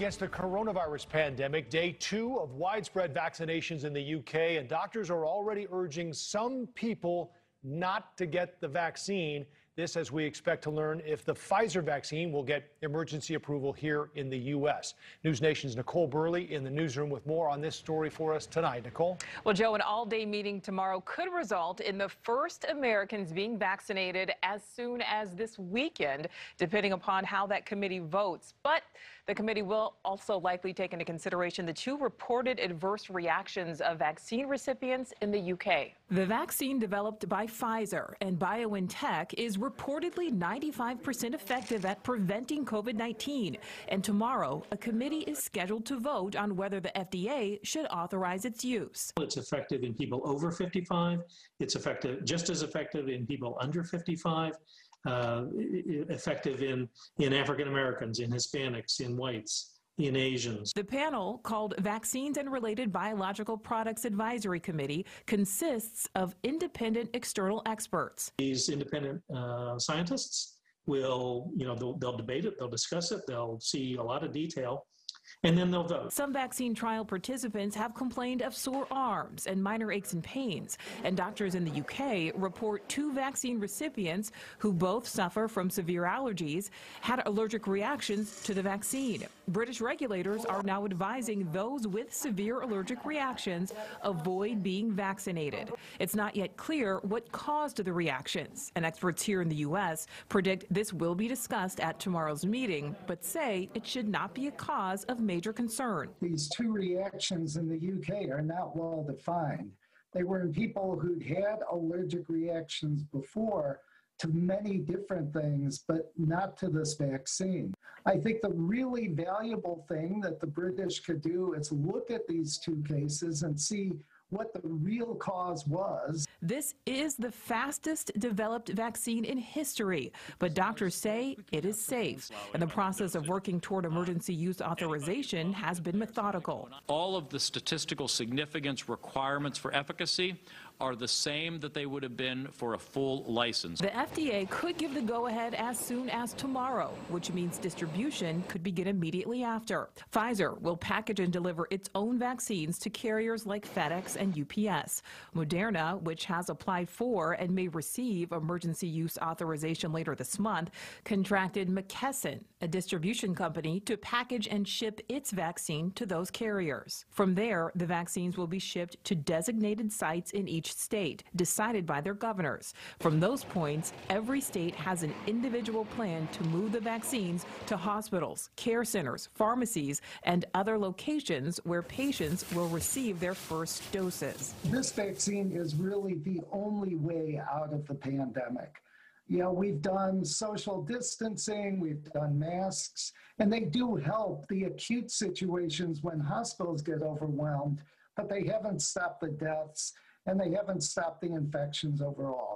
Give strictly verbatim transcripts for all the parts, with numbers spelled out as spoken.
against the coronavirus pandemic, day two of widespread vaccinations in the U K, and doctors are already urging some people not to get the vaccine. This as we expect to learn if the Pfizer vaccine will get emergency approval here in the U S. News Nation's Nicole Burley in the newsroom with more on this story for us tonight. Nicole? Well, Joe, an all-day meeting tomorrow could result in the first Americans being vaccinated as soon as this weekend, depending upon how that committee votes. But the committee will also likely take into consideration the two reported adverse reactions of vaccine recipients in the U K. The vaccine developed by Pfizer and BioNTech is reportedly ninety-five percent effective at preventing COVID nineteen. And tomorrow, a committee is scheduled to vote on whether the F D A should authorize its use. It's effective in people over fifty-five. It's effective, just as effective in people under fifty-five. Uh, effective in, in African Americans, in Hispanics, in whites, in Asians. The panel, called Vaccines and Related Biological Products Advisory Committee, consists of independent external experts. These independent uh, scientists will, you know, they'll, they'll debate it, they'll discuss it, they'll see a lot of detail, and then they'll vote. Some vaccine trial participants have complained of sore arms and minor aches and pains, and doctors in the U K report two vaccine recipients who both suffer from severe allergies had allergic reactions to the vaccine. British regulators are now advising those with severe allergic reactions avoid being vaccinated. It's not yet clear what caused the reactions, and experts here in the U S predict this will be discussed at tomorrow's meeting, but say it should not be a cause of major concern. These two reactions in the U K are not well defined. They were in people who'd had allergic reactions before to many different things, but not to this vaccine. I think the really valuable thing that the British could do is look at these two cases and see what the real cause was. This is the fastest developed vaccine in history, but doctors say it is safe, and the process of working toward emergency use authorization has been methodical. All of the statistical significance requirements for efficacy are the same that they would have been for a full license. The F D A could give the go-ahead as soon as tomorrow, which means distribution could begin immediately after. Pfizer will package and deliver its own vaccines to carriers like FedEx and U P S. Moderna, which has applied for and may receive emergency use authorization later this month, contracted McKesson, a distribution company, to package and ship its vaccine to those carriers. From there, the vaccines will be shipped to designated sites in each state, decided by their governors. From those points, every state has an individual plan to move the vaccines to hospitals, care centers, pharmacies, and other locations where patients will receive their first doses. This vaccine is really the only way out of the pandemic. You know, we've done social distancing, we've done masks, and they do help the acute situations when hospitals get overwhelmed, but they haven't stopped the deaths and they haven't stopped the infections overall.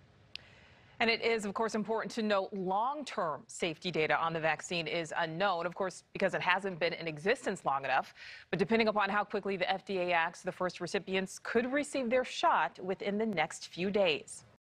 And it is, of course, important to note long-term safety data on the vaccine is unknown, of course, because it hasn't been in existence long enough. But depending upon how quickly the F D A acts, the first recipients could receive their shot within the next few days.